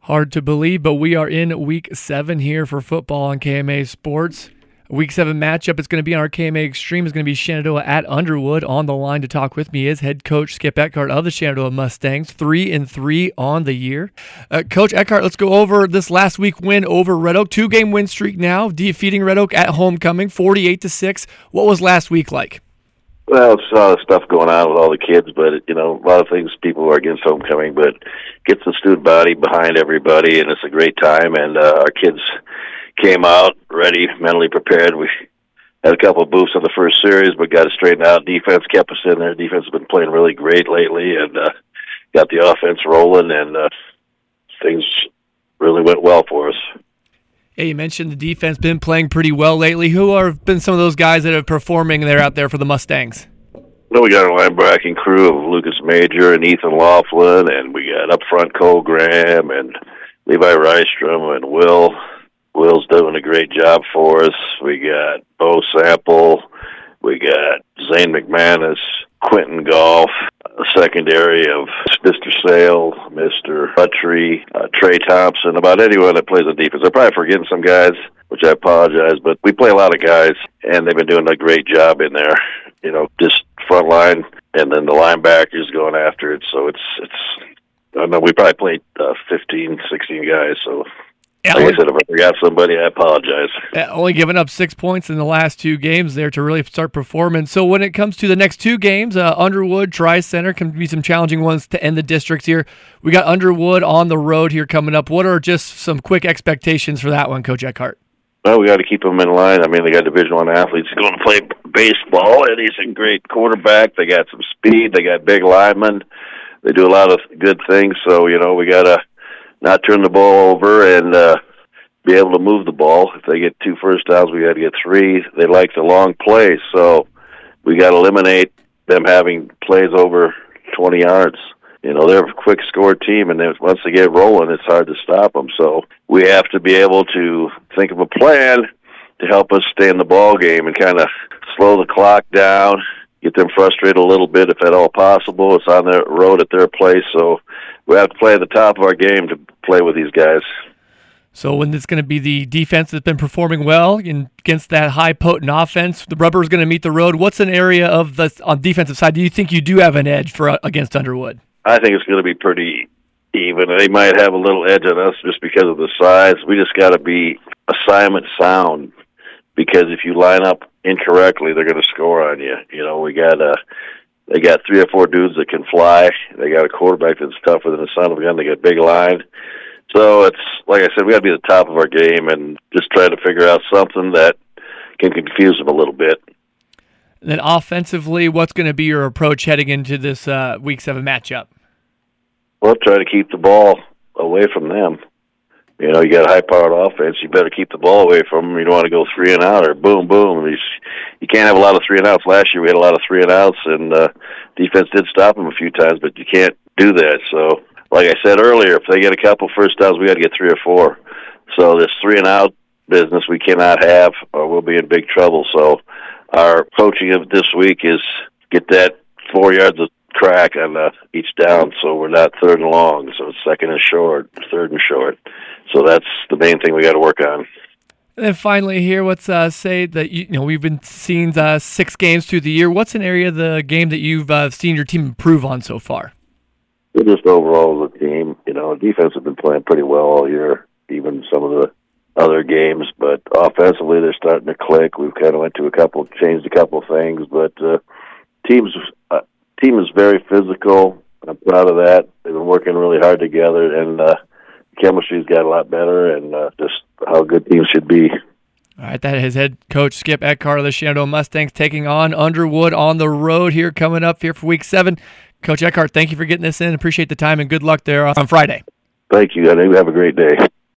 Hard to believe, but we are in Week 7 here for football on KMA Sports. Week 7 matchup is going to be on our KMA Extreme. Is going to be Shenandoah at Underwood. On the line to talk with me is head coach Skip Eckhart of the Shenandoah Mustangs, 3-3 on the year. Coach Eckhart, let's go over this last week win over Red Oak. 2-game win streak now, defeating Red Oak at homecoming, 48-6. What was last week like? Well, it's a lot of stuff going on with all the kids, but, a lot of things people are against homecoming, but gets the student body behind everybody, and it's a great time, and our kids came out ready, mentally prepared. We had a couple of boosts on the first series, but got it straightened out. Defense kept us in there. Defense has been playing really great lately, and got the offense rolling, and things really went well for us. Yeah, you mentioned the defense been playing pretty well lately. Who have been some of those guys that are performing there out there for the Mustangs? Well, we got our linebacking crew of Lucas Major and Ethan Laughlin, and we got up front Cole Graham and Levi Rystrom and Will. Will's doing a great job for us. We got Bo Sample. We got Zane McManus, Quentin Goff, a secondary of Mr. Sale, Mr. Buttrey, Trey Thompson, about anyone that plays on defense. I'm probably forgetting some guys, which I apologize, but we play a lot of guys, and they've been doing a great job in there. Just front line, and then the linebackers going after it. So it's I don't know, we probably played 15, 16 guys, so... Like I said, if I forgot somebody, I apologize. Only giving up 6 points in the last 2 games there to really start performing. So when it comes to the next 2 games, Underwood, Tri-Center can be some challenging ones to end the districts here. We got Underwood on the road here coming up. What are just some quick expectations for that one, Coach Eckhart? Well, we got to keep them in line. I mean, they got Division I athletes going to play baseball, and he's a great quarterback. They got some speed. They got big linemen. They do a lot of good things. So, we got to not turn the ball over and be able to move the ball. If they get 2 first downs, we got to get 3. They like the long plays, so we got to eliminate them having plays over 20 yards. They're a quick score team, and once they get rolling, it's hard to stop them. So we have to be able to think of a plan to help us stay in the ball game and kind of slow the clock down, get them frustrated a little bit if at all possible. It's on their road at their place, so we have to play at the top of our game to play with these guys. So when it's going to be the defense that's been performing well against that high potent offense, the rubber is going to meet the road. What's an area of the on defensive side do you think you do have an edge for against Underwood? I think it's going to be pretty even. They might have a little edge on us just because of the size. We just got to be assignment sound, because if you line up incorrectly, they're going to score on you. They got 3 or 4 dudes that can fly. They got a quarterback that's tougher than the son of a gun. They got big line. So it's, like I said, we got to be at the top of our game and just try to figure out something that can confuse them a little bit. And then offensively, what's going to be your approach heading into this Week 7 matchup? Well, try to keep the ball away from them. You got a high-powered offense. You better keep the ball away from them. You don't want to go 3 and out or boom, boom. You can't have a lot of 3 and outs. Last year we had a lot of 3 and outs, and defense did stop them a few times, but you can't do that. So, like I said earlier, if they get a couple first downs, we got to get 3 or 4. So this 3 and out business we cannot have, or we'll be in big trouble. So our coaching of this week is get that 4 yards of crack on each down, so we're not 3rd and long. So it's 2nd and short, 3rd and short. So that's the main thing we got to work on. And then finally here, let's say that we've been seeing 6 games through the year. What's an area of the game that you've seen your team improve on so far? Just overall as a team, defense has been playing pretty well all year, even some of the other games. But offensively, they're starting to click. We've kind of changed a couple things, but team is very physical. I'm proud of that. They've been working really hard together, and chemistry's got a lot better, and just how good teams should be. All right, that is head coach Skip Eckhart of the Shenandoah Mustangs taking on Underwood on the road here coming up here for Week 7. Coach Eckhart, thank you for getting this in. Appreciate the time, and good luck there on Friday. Thank you. I think we have a great day.